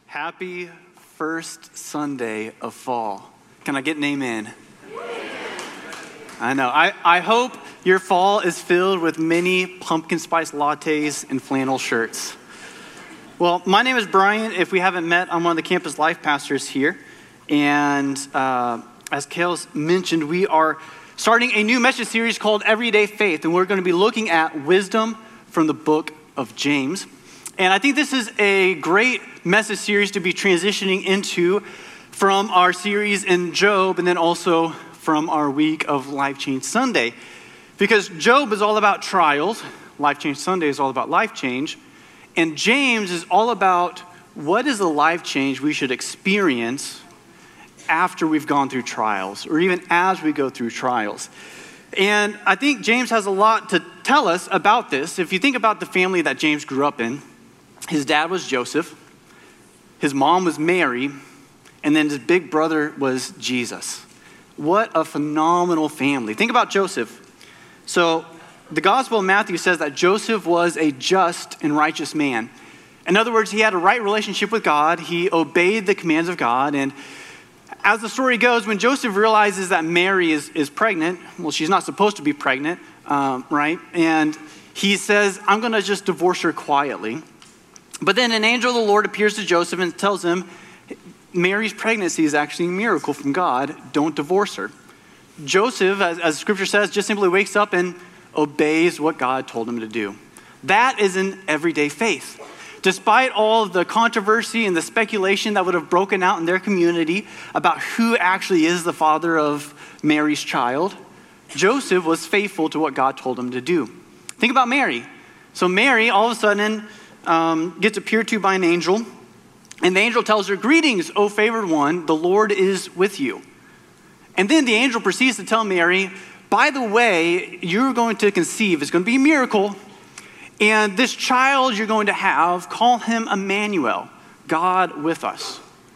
Happy first Sunday of fall. Can I get an amen? I know. I hope your fall is filled with many pumpkin spice lattes and flannel shirts. Well, my name is Brian. If we haven't met, I'm one of the campus life pastors here. And as Kale's mentioned, we are starting a new message series called Everyday Faith. And we're going to be looking at wisdom from the book of James. And I think this is a great message series to be transitioning into from our series in Job and then also from our week of Life Change Sunday. Because Job is all about trials. Life Change Sunday is all about life change. And James is all about what is the life change we should experience after we've gone through trials or even as we go through trials. And I think James has a lot to tell us about this. If you think about the family that James grew up in, his dad was Joseph, his mom was Mary, and then his big brother was Jesus. What a phenomenal family. Think about Joseph. So the Gospel of Matthew says that Joseph was a just and righteous man. In other words, he had a right relationship with God. He obeyed the commands of God. And as the story goes, when Joseph realizes that Mary is pregnant, well, she's not supposed to be pregnant, right? And he says, I'm going to just divorce her quietly. But then an angel of the Lord appears to Joseph and tells him, Mary's pregnancy is actually a miracle from God. Don't divorce her. Joseph, as scripture says, just simply wakes up and obeys what God told him to do. That is an everyday faith. Despite all of the controversy and the speculation that would have broken out in their community about who actually is the father of Mary's child, Joseph was faithful to what God told him to do. Think about Mary. So Mary, all of a sudden, gets appeared to by an angel, and the angel tells her, greetings, O favored one, the Lord is with you. And then the angel proceeds to tell Mary, by the way, you're going to conceive. It's going to be a miracle. And this child you're going to have, call him Emmanuel, God with us.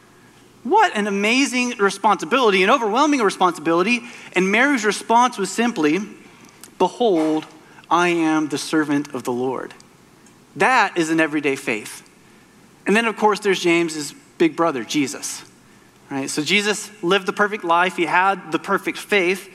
What an amazing responsibility, an overwhelming responsibility. And Mary's response was simply, behold, I am the servant of the Lord. That is an everyday faith. And then, of course, there's James's big brother, Jesus. Right? So Jesus lived the perfect life. He had the perfect faith.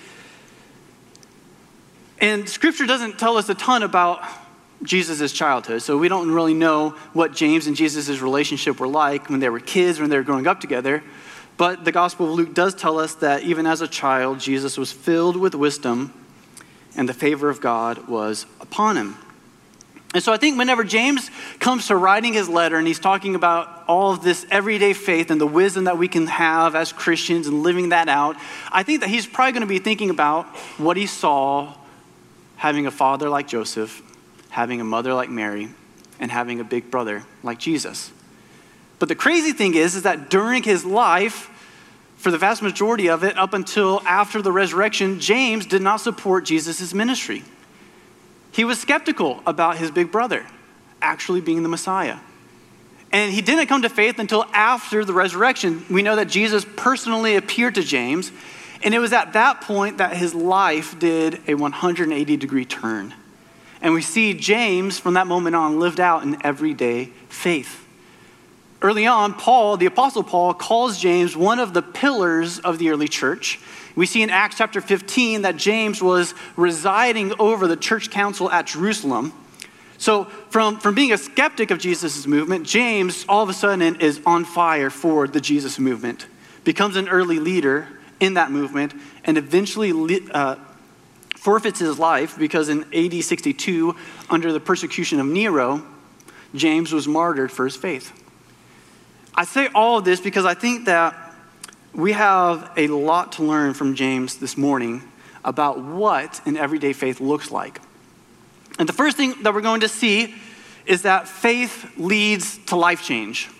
And Scripture doesn't tell us a ton about Jesus' childhood. So we don't really know what James and Jesus' relationship were like when they were kids, when they were growing up together. But the Gospel of Luke does tell us that even as a child, Jesus was filled with wisdom and the favor of God was upon him. And so I think whenever James comes to writing his letter and he's talking about all of this everyday faith and the wisdom that we can have as Christians and living that out, I think that he's probably going to be thinking about what he saw having a father like Joseph, having a mother like Mary, and having a big brother like Jesus. But the crazy thing is that during his life, for the vast majority of it, up until after the resurrection, James did not support Jesus' ministry. He was skeptical about his big brother actually being the Messiah. And he didn't come to faith until after the resurrection. We know that Jesus personally appeared to James, and it was at that point that his life did a 180-degree turn. And we see James, from that moment on, lived out an everyday faith. Early on, Paul, the Apostle Paul, calls James one of the pillars of the early church. We see in Acts chapter 15 that James was residing over the church council at Jerusalem. So from being a skeptic of Jesus' movement, James all of a sudden is on fire for the Jesus movement, becomes an early leader in that movement, and eventually forfeits his life because in AD 62, under the persecution of Nero, James was martyred for his faith. I say all of this because I think that we have a lot to learn from James this morning about what an everyday faith looks like. And the first thing that we're going to see is that faith leads to life change.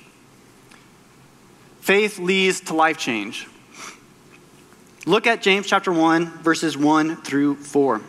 Faith leads to life change. Look at James chapter 1, verses 1 through 4.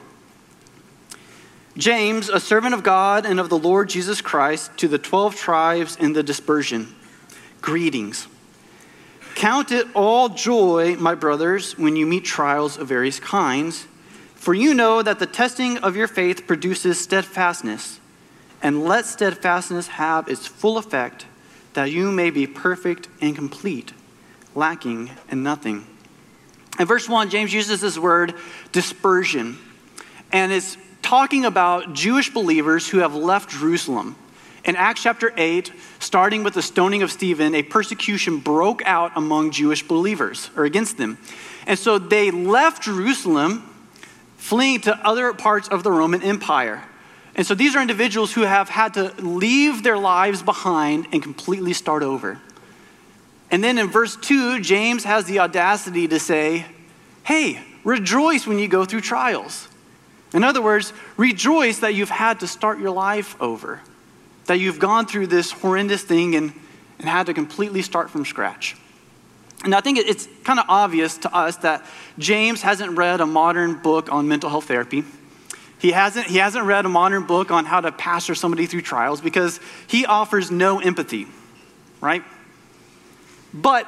James, a servant of God and of the Lord Jesus Christ, to the 12 tribes in the dispersion, greetings. Count it all joy, my brothers, when you meet trials of various kinds, for you know that the testing of your faith produces steadfastness, and let steadfastness have its full effect, that you may be perfect and complete, lacking in nothing. In verse 1, James uses this word dispersion, and it's talking about Jewish believers who have left Jerusalem. In Acts chapter 8, starting with the stoning of Stephen, a persecution broke out among Jewish believers, or against them. And so they left Jerusalem, fleeing to other parts of the Roman Empire. And so these are individuals who have had to leave their lives behind and completely start over. And then in verse 2, James has the audacity to say, hey, rejoice when you go through trials. In other words, rejoice that you've had to start your life over, that you've gone through this horrendous thing and had to completely start from scratch. And I think it's kind of obvious to us that James hasn't read a modern book on mental health therapy. He hasn't read a modern book on how to pastor somebody through trials because he offers no empathy, right? But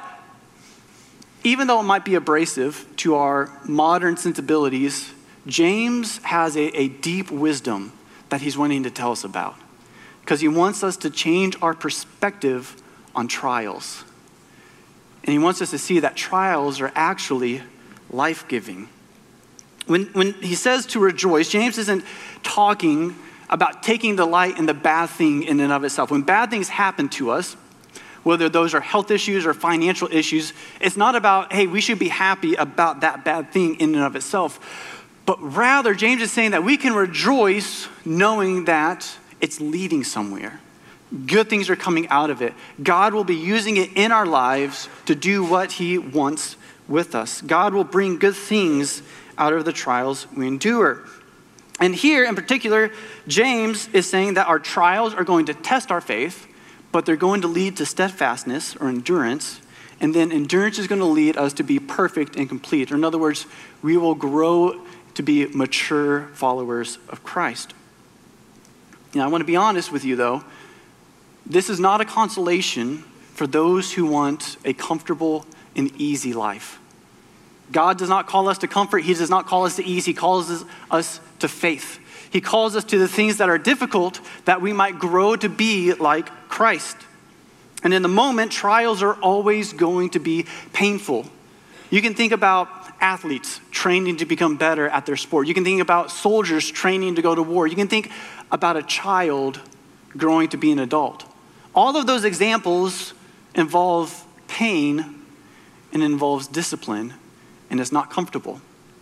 even though it might be abrasive to our modern sensibilities, James has a deep wisdom that he's wanting to tell us about because he wants us to change our perspective on trials. And he wants us to see that trials are actually life-giving. When he says to rejoice, James isn't talking about taking delight in the bad thing in and of itself. When bad things happen to us, whether those are health issues or financial issues, it's not about, hey, we should be happy about that bad thing in and of itself. But rather, James is saying that we can rejoice knowing that it's leading somewhere. Good things are coming out of it. God will be using it in our lives to do what he wants with us. God will bring good things out of the trials we endure. And here in particular, James is saying that our trials are going to test our faith, but they're going to lead to steadfastness or endurance. And then endurance is going to lead us to be perfect and complete. Or in other words, we will grow to be mature followers of Christ. Now, I want to be honest with you, though. This is not a consolation for those who want a comfortable and easy life. God does not call us to comfort. He does not call us to ease. He calls us to faith. He calls us to the things that are difficult that we might grow to be like Christ. And in the moment, trials are always going to be painful. You can think about athletes training to become better at their sport. You can think about soldiers training to go to war. You can think about a child growing to be an adult. All of those examples involve pain and involves discipline, and it's not comfortable.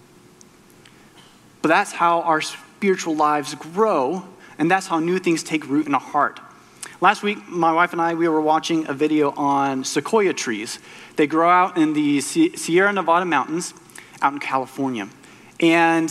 But that's how our spiritual lives grow, and that's how new things take root in our heart. Last week, my wife and I, we were watching a video on sequoia trees. They grow out in the Sierra Nevada mountains out in California. And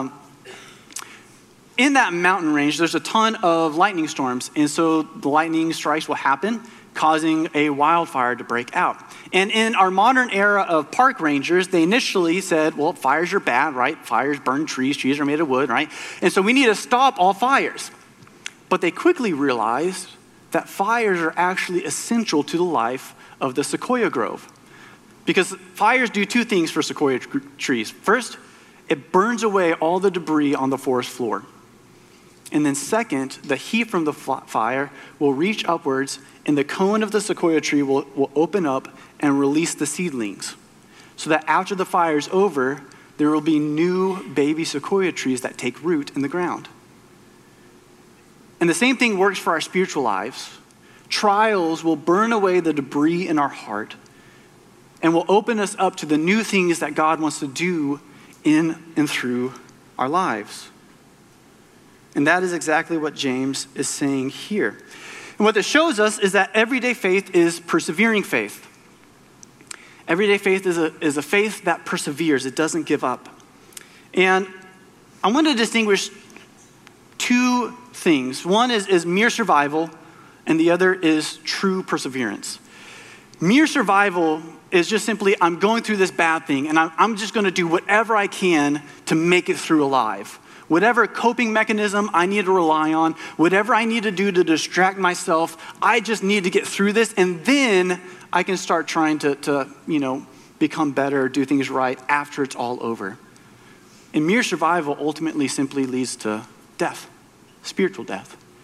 in that mountain range, there's a ton of lightning storms. And so the lightning strikes will happen, causing a wildfire to break out. And in our modern era of park rangers, they initially said, well, fires are bad, right? Fires burn trees. Trees are made of wood, right? And so we need to stop all fires. But they quickly realized that fires are actually essential to the life of the sequoia grove. Because fires do two things for sequoia trees. First, it burns away all the debris on the forest floor. And then second, the heat from the fire will reach upwards and the cone of the sequoia tree will open up and release the seedlings. So that after the fire is over, there will be new baby sequoia trees that take root in the ground. And the same thing works for our spiritual lives. Trials will burn away the debris in our heart and will open us up to the new things that God wants to do in and through our lives. And that is exactly what James is saying here. And what this shows us is that everyday faith is persevering faith. Everyday faith is a faith that perseveres. It doesn't give up. And I want to distinguish two things. One is mere survival, and the other is true perseverance. Mere survival is just simply, I'm going through this bad thing, and I'm just going to do whatever I can to make it through alive. Whatever coping mechanism I need to rely on, whatever I need to do to distract myself, I just need to get through this, and then I can start trying to become better, do things right after it's all over. And mere survival ultimately simply leads to death, spiritual death.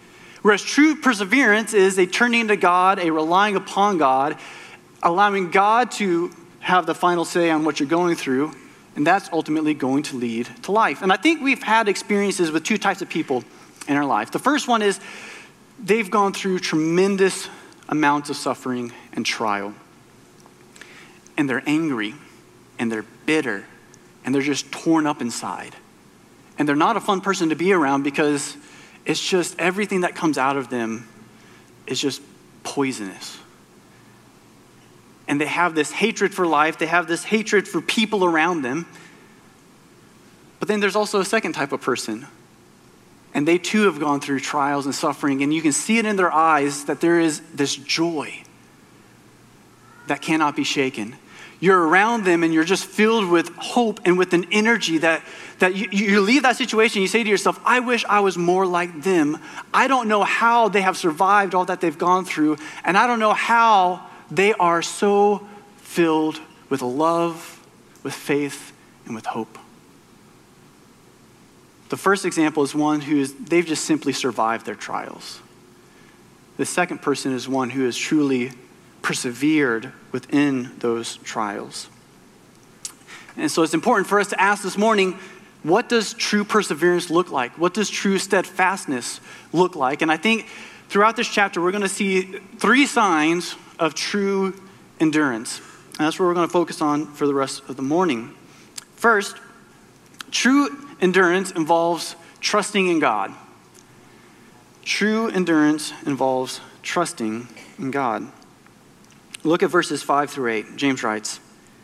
Whereas true perseverance is a turning to God, a relying upon God, allowing God to have the final say on what you're going through, and that's ultimately going to lead to life. And I think we've had experiences with two types of people in our life. The first one is they've gone through tremendous amounts of suffering and trial. And they're angry, and they're bitter, and they're just torn up inside. And they're not a fun person to be around because it's just everything that comes out of them is just poisonous. And they have this hatred for life. They have this hatred for people around them. But then there's also a second type of person. And they too have gone through trials and suffering. And you can see it in their eyes that there is this joy that cannot be shaken. You're around them and you're just filled with hope and with an energy that you leave that situation, you say to yourself, I wish I was more like them. I don't know how they have survived all that they've gone through. And I don't know how they are so filled with love, with faith, and with hope. The first example is one they've just simply survived their trials. The second person is one who has truly persevered within those trials. And so it's important for us to ask this morning, what does true perseverance look like? What does true steadfastness look like? And I think throughout this chapter, we're going to see 3 signs of true endurance. And that's what we're going to focus on for the rest of the morning. First, true endurance involves trusting in God. True endurance involves trusting in God. Look at verses 5-8. James writes,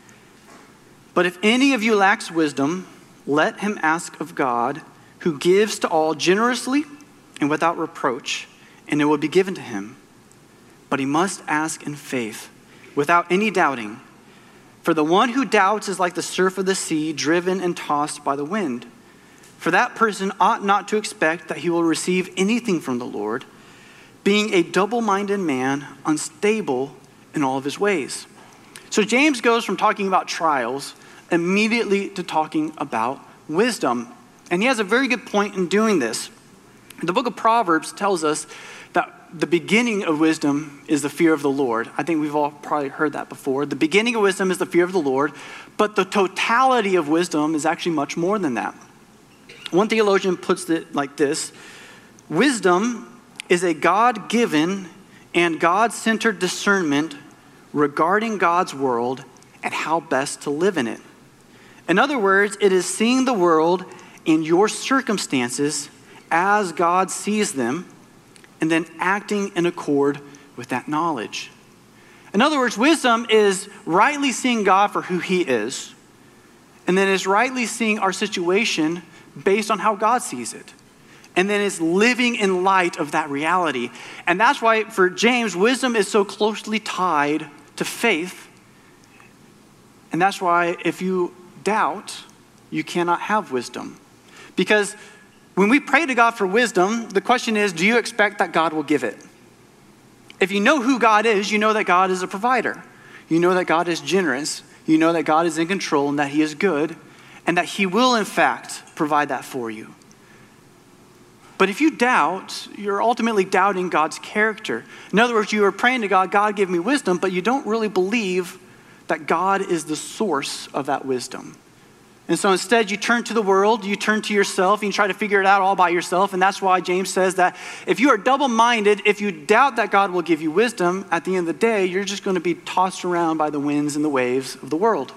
"But if any of you lacks wisdom, let him ask of God, who gives to all generously and without reproach, and it will be given to him. But he must ask in faith, without any doubting. For the one who doubts is like the surf of the sea, driven and tossed by the wind. For that person ought not to expect that he will receive anything from the Lord, being a double-minded man, unstable in all of his ways." So James goes from talking about trials immediately to talking about wisdom. And he has a very good point in doing this. The book of Proverbs tells us that the beginning of wisdom is the fear of the Lord. I think we've all probably heard that before. The beginning of wisdom is the fear of the Lord, but the totality of wisdom is actually much more than that. One theologian puts it like this: wisdom is a God-given and God-centered discernment regarding God's world and how best to live in it. In other words, it is seeing the world and your circumstances as God sees them and then acting in accord with that knowledge. In other words, wisdom is rightly seeing God for who he is, and then is rightly seeing our situation based on how God sees it. And then it's living in light of that reality. And that's why for James, wisdom is so closely tied to faith. And that's why if you doubt, you cannot have wisdom. Because when we pray to God for wisdom, the question is, do you expect that God will give it? If you know who God is, you know that God is a provider. You know that God is generous. You know that God is in control and that he is good, and that he will in fact provide that for you. But if you doubt, you're ultimately doubting God's character. In other words, you are praying to God, God give me wisdom, but you don't really believe that God is the source of that wisdom. And so instead you turn to the world, you turn to yourself, and you try to figure it out all by yourself. And that's why James says that if you are double-minded, if you doubt that God will give you wisdom, at the end of the day, you're just going to be tossed around by the winds and the waves of the world.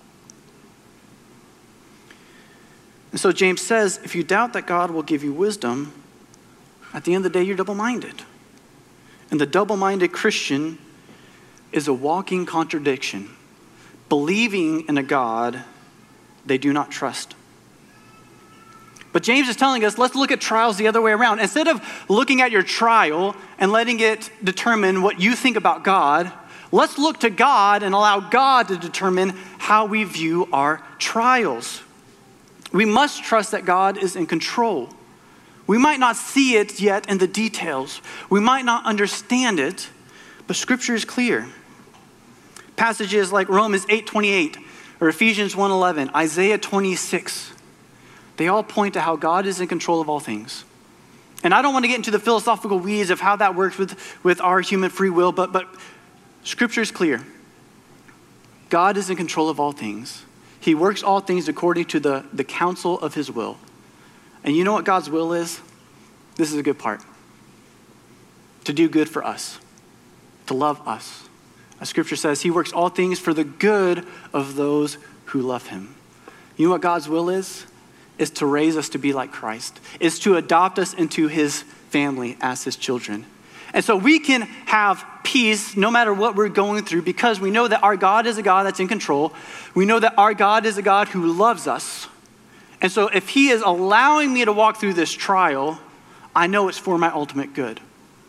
And so James says, if you doubt that God will give you wisdom, at the end of the day, you're double-minded. And the double-minded Christian is a walking contradiction, believing in a God they do not trust. But James is telling us, let's look at trials the other way around. Instead of looking at your trial and letting it determine what you think about God, let's look to God and allow God to determine how we view our trials. We must trust that God is in control. We might not see it yet in the details. We might not understand it, but Scripture is clear. Passages like Romans 8:28 or Ephesians 1:11, Isaiah 26, they all point to how God is in control of all things. And I don't want to get into the philosophical weeds of how that works with our human free will, but Scripture is clear. God is in control of all things. He works all things according to the counsel of his will. And you know what God's will is? This is a good part. To do good for us. To love us. As Scripture says, he works all things for the good of those who love him. You know what God's will is? Is to raise us to be like Christ. Is to adopt us into his family as his children. And so we can have peace no matter what we're going through because we know that our God is a God that's in control. We know that our God is a God who loves us. And so if he is allowing me to walk through this trial, I know it's for my ultimate good.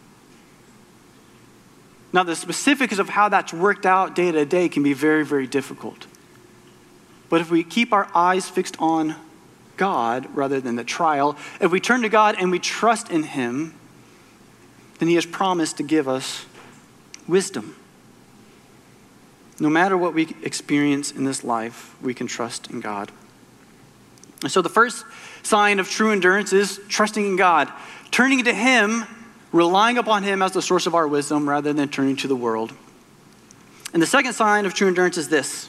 Now, the specifics of how that's worked out day to day can be very, very difficult. But if we keep our eyes fixed on God rather than the trial, if we turn to God and we trust in him, then he has promised to give us wisdom. No matter what we experience in this life, we can trust in God. And so the first sign of true endurance is trusting in God, turning to him, relying upon him as the source of our wisdom rather than turning to the world. And the second sign of true endurance is this.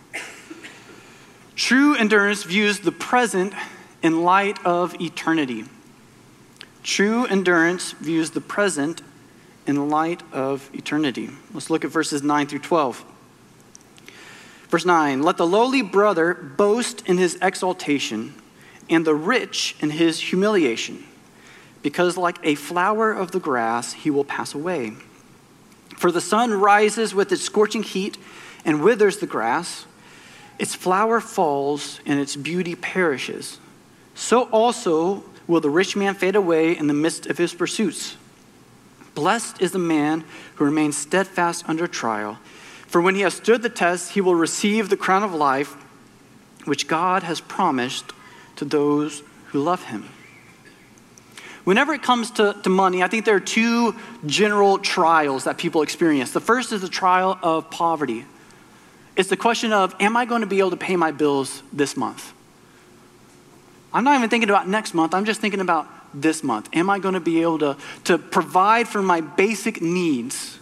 True endurance views the present in light of eternity. True endurance views the present in light of eternity. Let's look at verses 9 through 12. Verse 9, let the lowly brother boast in his exaltation and the rich in his humiliation, because like a flower of the grass, he will pass away. For the sun rises with its scorching heat and withers the grass. Its flower falls and its beauty perishes. So also will the rich man fade away in the midst of his pursuits. Blessed is the man who remains steadfast under trial. For when he has stood the test, he will receive the crown of life, which God has promised to those who love him. Whenever it comes to money, I think there are two general trials that people experience. The first is the trial of poverty. It's the question of, am I going to be able to pay my bills this month? I'm not even thinking about next month. I'm just thinking about this month. Am I going to be able to provide for my basic needs?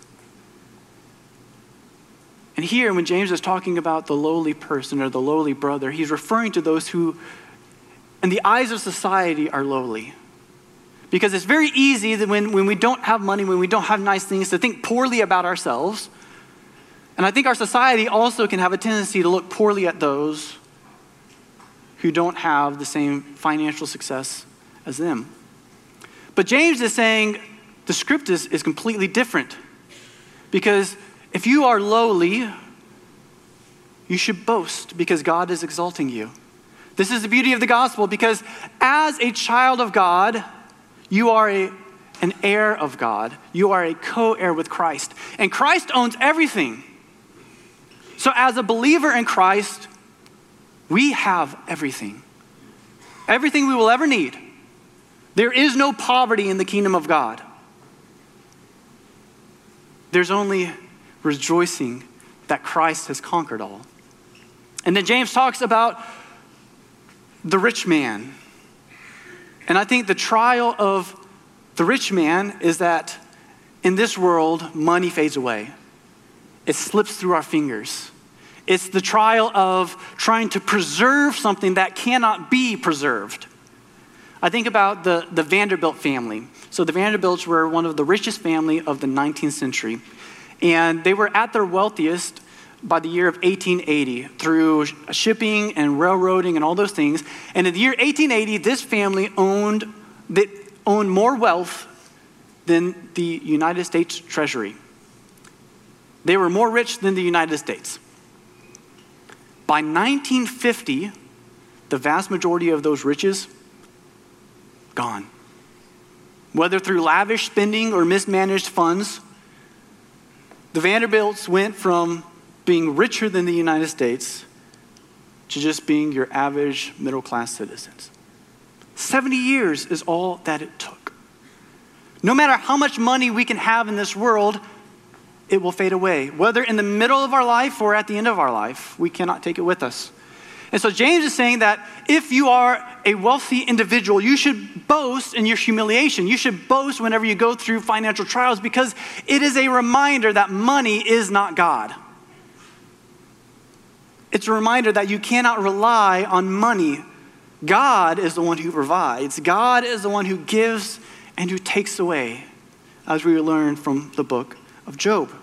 And here, when James is talking about the lowly person or the lowly brother, he's referring to those who, in the eyes of society, are lowly. Because it's very easy that when we don't have money, when we don't have nice things, to think poorly about ourselves. And I think our society also can have a tendency to look poorly at those who don't have the same financial success as them. But James is saying the script is completely different. Because if you are lowly, you should boast because God is exalting you. This is the beauty of the gospel, because as a child of God, you are an heir of God. You are a co-heir with Christ. And Christ owns everything. So as a believer in Christ, we have everything. Everything we will ever need. There is no poverty in the kingdom of God. There's only rejoicing that Christ has conquered all. And then James talks about the rich man. And I think the trial of the rich man is that in this world, money fades away. It slips through our fingers. It's the trial of trying to preserve something that cannot be preserved. I think about the Vanderbilt family. So the Vanderbilts were one of the richest family of the 19th century. And they were at their wealthiest by the year of 1880 through shipping and railroading and all those things. And in the year 1880, this family owned more wealth than the United States Treasury. They were more rich than the United States. By 1950, the vast majority of those riches, gone. Whether through lavish spending or mismanaged funds, the Vanderbilts went from being richer than the United States to just being your average middle-class citizens. 70 years is all that it took. No matter how much money we can have in this world, it will fade away. Whether in the middle of our life or at the end of our life, we cannot take it with us. And so James is saying that if you are a wealthy individual, you should boast in your humiliation. You should boast whenever you go through financial trials because it is a reminder that money is not God. It's a reminder that you cannot rely on money. God is the one who provides. God is the one who gives and who takes away, as we learn from the book of Job.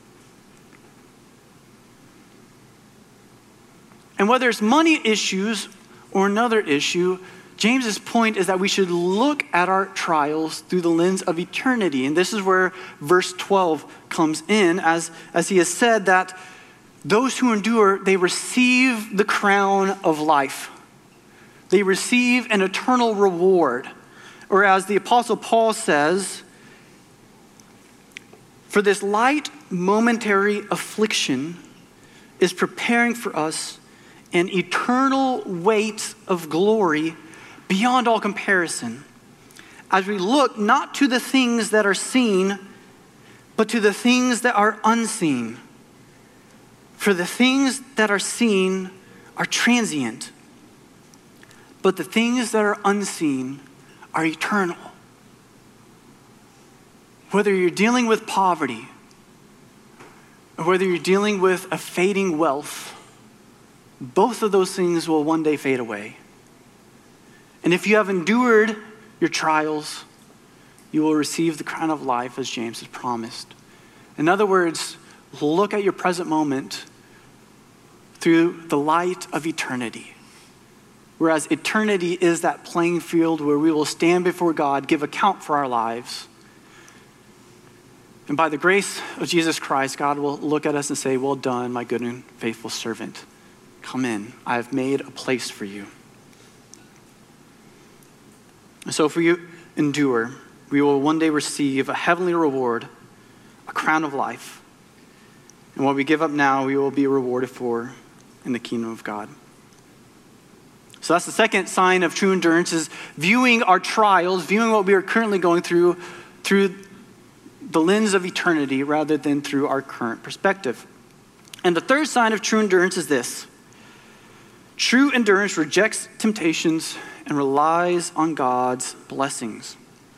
And whether it's money issues or another issue, James's point is that we should look at our trials through the lens of eternity. And this is where verse 12 comes in, as he has said that those who endure, they receive the crown of life. They receive an eternal reward. Or as the Apostle Paul says, for this light momentary affliction is preparing for us an eternal weight of glory beyond all comparison, as we look not to the things that are seen, but to the things that are unseen. For the things that are seen are transient, but the things that are unseen are eternal. Whether you're dealing with poverty, or whether you're dealing with a fading wealth, both of those things will one day fade away. And if you have endured your trials, you will receive the crown of life as James has promised. In other words, look at your present moment through the light of eternity. Whereas eternity is that playing field where we will stand before God, give account for our lives. And by the grace of Jesus Christ, God will look at us and say, well done, my good and faithful servant. Come in. I have made a place for you. And so if we endure, we will one day receive a heavenly reward, a crown of life. And what we give up now, we will be rewarded for in the kingdom of God. So that's the second sign of true endurance, is viewing our trials, viewing what we are currently going through the lens of eternity rather than through our current perspective. And the third sign of true endurance is this. True endurance rejects temptations and relies on God's blessings.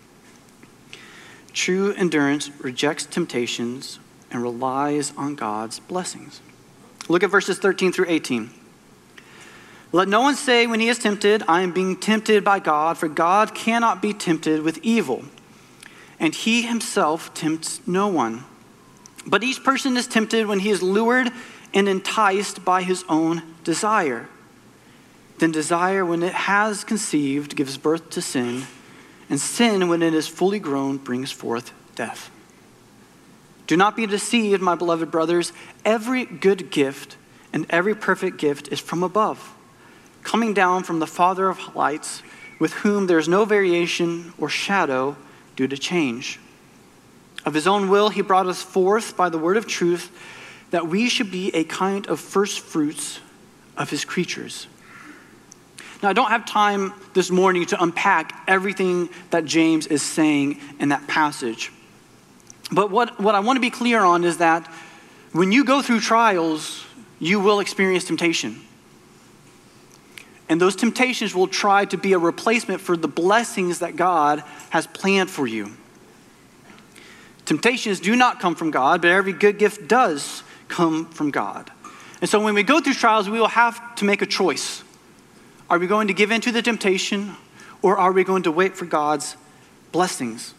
True endurance rejects temptations and relies on God's blessings. Look at verses 13 through 18. Let no one say when he is tempted, I am being tempted by God, for God cannot be tempted with evil, and he himself tempts no one. But each person is tempted when he is lured and enticed by his own desire. Then desire, when it has conceived, gives birth to sin, and sin, when it is fully grown, brings forth death. Do not be deceived, my beloved brothers. Every good gift and every perfect gift is from above, coming down from the Father of lights, with whom there is no variation or shadow due to change. Of his own will, he brought us forth by the word of truth, that we should be a kind of first fruits of his creatures. Now, I don't have time this morning to unpack everything that James is saying in that passage. But what I want to be clear on is that when you go through trials, you will experience temptation. And those temptations will try to be a replacement for the blessings that God has planned for you. Temptations do not come from God, but every good gift does come from God. And so when we go through trials, we will have to make a choice. Are we going to give in to the temptation, or are we going to wait for God's blessings?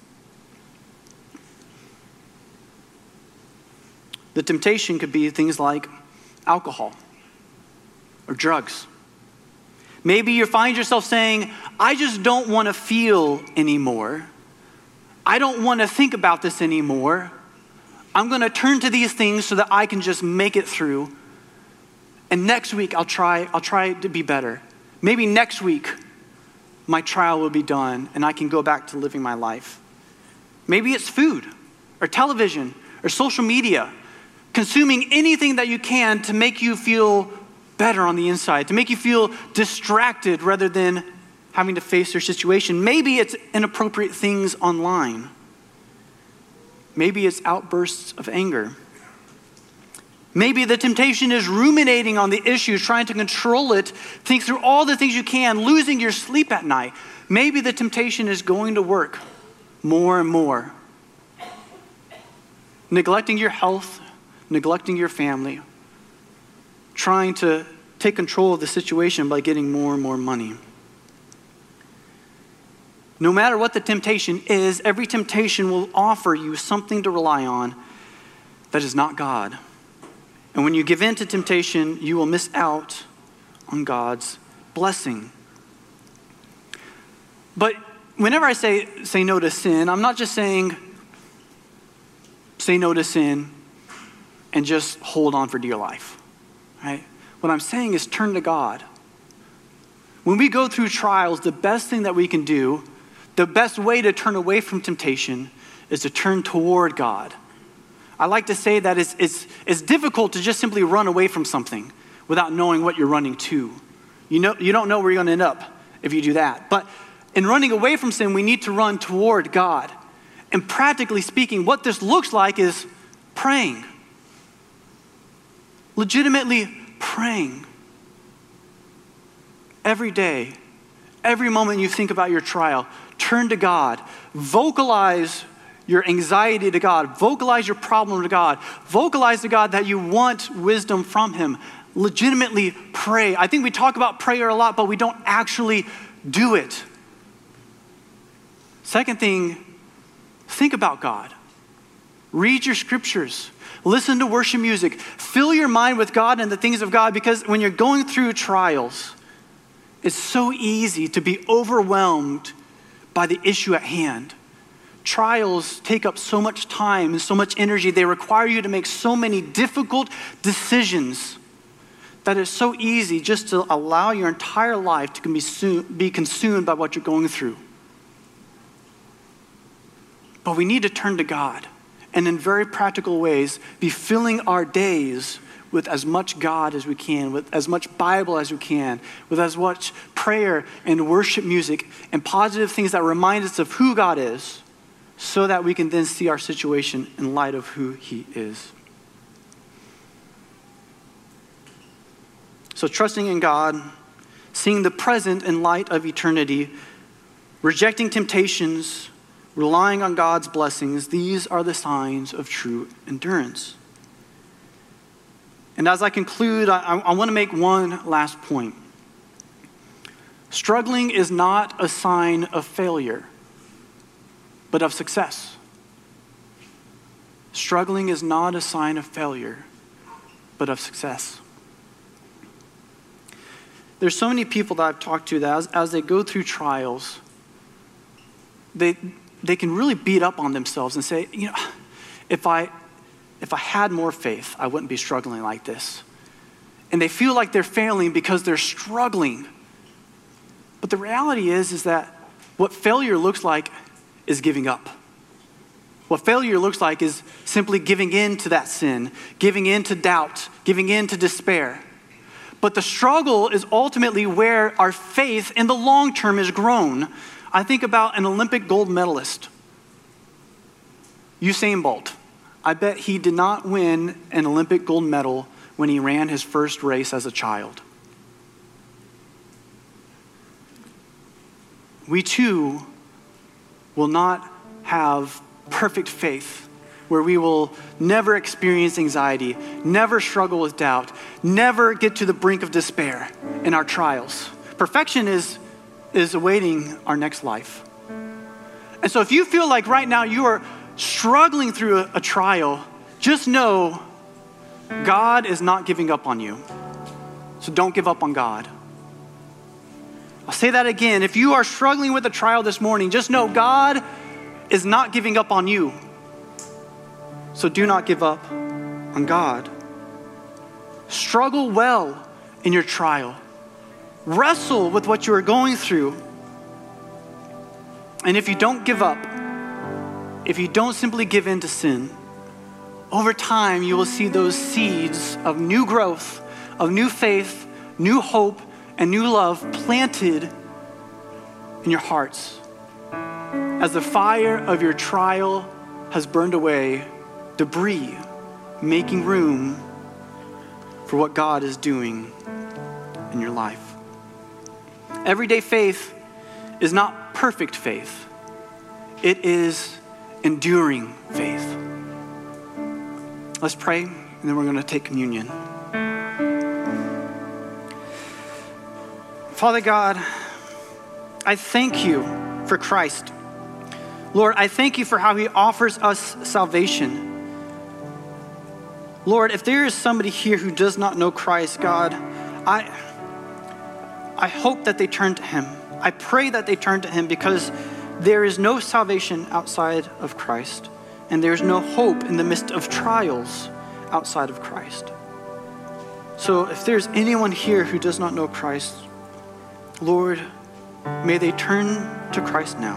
The temptation could be things like alcohol or drugs. Maybe you find yourself saying, I just don't want to feel anymore. I don't want to think about this anymore. I'm going to turn to these things so that I can just make it through. And next week I'll try to be better. Maybe next week my trial will be done and I can go back to living my life. Maybe it's food or television or social media, consuming anything that you can to make you feel better on the inside, to make you feel distracted rather than having to face your situation. Maybe it's inappropriate things online. Maybe it's outbursts of anger. Maybe the temptation is ruminating on the issues, trying to control it, think through all the things you can, losing your sleep at night. Maybe the temptation is going to work more and more, neglecting your health, neglecting your family, trying to take control of the situation by getting more and more money. No matter what the temptation is, every temptation will offer you something to rely on that is not God. And when you give in to temptation, you will miss out on God's blessing. But whenever I say no to sin, I'm not just saying say no to sin and just hold on for dear life, right? What I'm saying is turn to God. When we go through trials, the best thing that we can do, the best way to turn away from temptation is to turn toward God. I like to say that it's difficult to just simply run away from something without knowing what you're running to. You don't know where you're going to end up if you do that. But in running away from sin, we need to run toward God. And practically speaking, what this looks like is praying. Legitimately praying. Every day, every moment you think about your trial, turn to God. Vocalize your anxiety to God. Vocalize your problem to God. Vocalize to God that you want wisdom from him. Legitimately pray. I think we talk about prayer a lot, but we don't actually do it. Second thing, think about God. Read your scriptures. Listen to worship music. Fill your mind with God and the things of God, because when you're going through trials, it's so easy to be overwhelmed by the issue at hand. Trials take up so much time and so much energy. They require you to make so many difficult decisions that it's so easy just to allow your entire life to be consumed by what you're going through. But we need to turn to God and in very practical ways be filling our days with as much God as we can, with as much Bible as we can, with as much prayer and worship music and positive things that remind us of who God is, so that we can then see our situation in light of who he is. So trusting in God, seeing the present in light of eternity, rejecting temptations, relying on God's blessings, these are the signs of true endurance. And as I conclude, I want to make one last point. Struggling is not a sign of failure, but of success. Struggling is not a sign of failure, but of success. There's so many people that I've talked to that as they go through trials, they can really beat up on themselves and say, if I had more faith, I wouldn't be struggling like this. And they feel like they're failing because they're struggling. But the reality is that what failure looks like is giving up. What failure looks like is simply giving in to that sin, giving in to doubt, giving in to despair. But the struggle is ultimately where our faith in the long term is grown. I think about an Olympic gold medalist, Usain Bolt. I bet he did not win an Olympic gold medal when he ran his first race as a child. We too will not have perfect faith where we will never experience anxiety, never struggle with doubt, never get to the brink of despair in our trials. Perfection is awaiting our next life. And so if you feel like right now you are struggling through a trial, just know God is not giving up on you. So don't give up on God. I'll say that again. If you are struggling with a trial this morning, just know God is not giving up on you. So do not give up on God. Struggle well in your trial. Wrestle with what you are going through. And if you don't give up, if you don't simply give in to sin, over time you will see those seeds of new growth, of new faith, new hope, and new love planted in your hearts. As the fire of your trial has burned away, debris, making room for what God is doing in your life. Everyday faith is not perfect faith. It is enduring faith. Let's pray, and then we're going to take communion. Father God, I thank you for Christ. Lord, I thank you for how he offers us salvation. Lord, if there is somebody here who does not know Christ, God, I hope that they turn to him. I pray that they turn to him, because there is no salvation outside of Christ, and there is no hope in the midst of trials outside of Christ. So if there's anyone here who does not know Christ, Lord, may they turn to Christ now.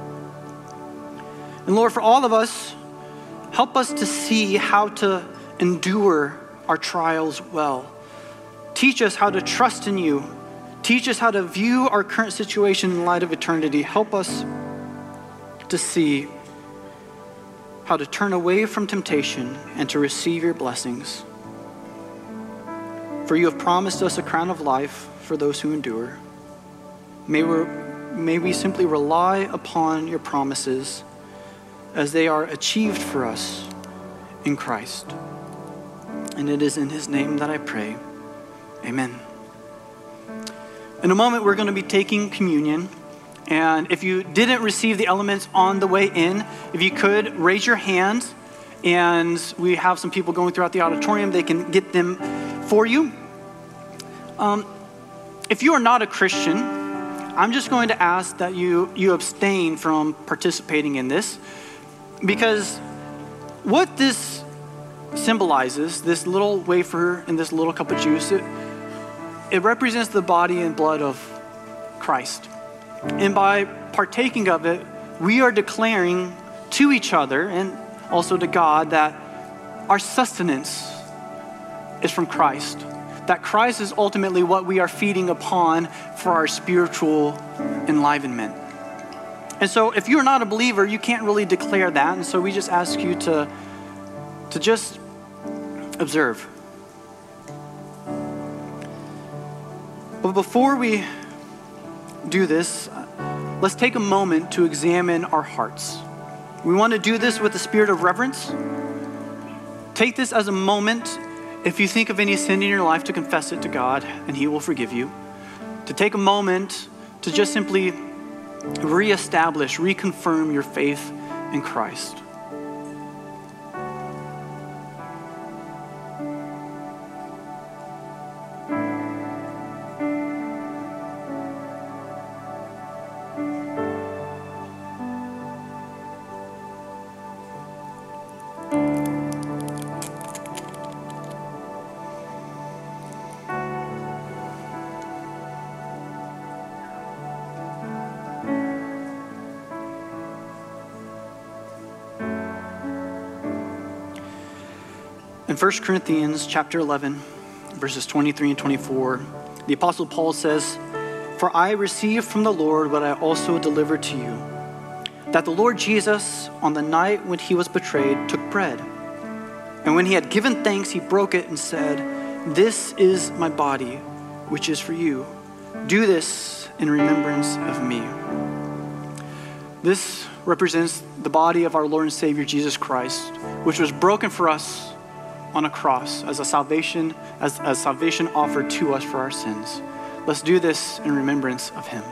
And Lord, for all of us, help us to see how to endure our trials well. Teach us how to trust in you. Teach us how to view our current situation in light of eternity. Help us to see how to turn away from temptation and to receive your blessings. For you have promised us a crown of life for those who endure. May we simply rely upon your promises as they are achieved for us in Christ. And it is in his name that I pray. Amen. In a moment, we're going to be taking communion. And if you didn't receive the elements on the way in, if you could raise your hand, and we have some people going throughout the auditorium, they can get them for you. If you are not a Christian, I'm just going to ask that you abstain from participating in this, because what this symbolizes, this little wafer and this little cup of juice, it represents the body and blood of Christ. And by partaking of it, we are declaring to each other and also to God that our sustenance is from Christ. That Christ is ultimately what we are feeding upon for our spiritual enlivenment. And so if you're not a believer, you can't really declare that. And so we just ask you to just observe. But before we do this, let's take a moment to examine our hearts. We want to do this with a spirit of reverence. Take this as a moment, if you think of any sin in your life, to confess it to God, and he will forgive you. To take a moment to just simply reestablish, reconfirm your faith in Christ. In 1 Corinthians chapter 11, verses 23 and 24, the Apostle Paul says, "For I received from the Lord what I also delivered to you, that the Lord Jesus, on the night when he was betrayed, took bread. And when he had given thanks, he broke it and said, 'This is my body, which is for you. Do this in remembrance of me.'" This represents the body of our Lord and Savior Jesus Christ, which was broken for us on a cross as a salvation offered to us for our sins. Let's do this in remembrance of him.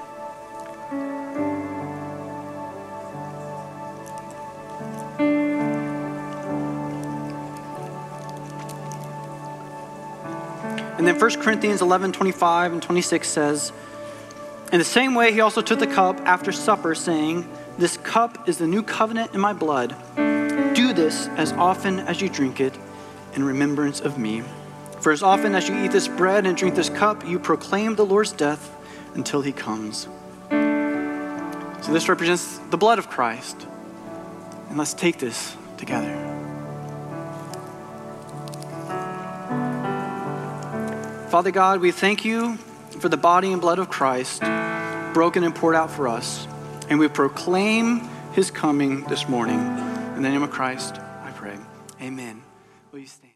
And then 1 Corinthians 11, 25 and 26 says, "In the same way, he also took the cup after supper, saying, 'This cup is the new covenant in my blood. Do this as often as you drink it in remembrance of me. For as often as you eat this bread and drink this cup, you proclaim the Lord's death until he comes.'" So this represents the blood of Christ. And let's take this together. Father God, we thank you for the body and blood of Christ, broken and poured out for us. And we proclaim his coming this morning. In the name of Christ, I pray. Amen. Will you stand?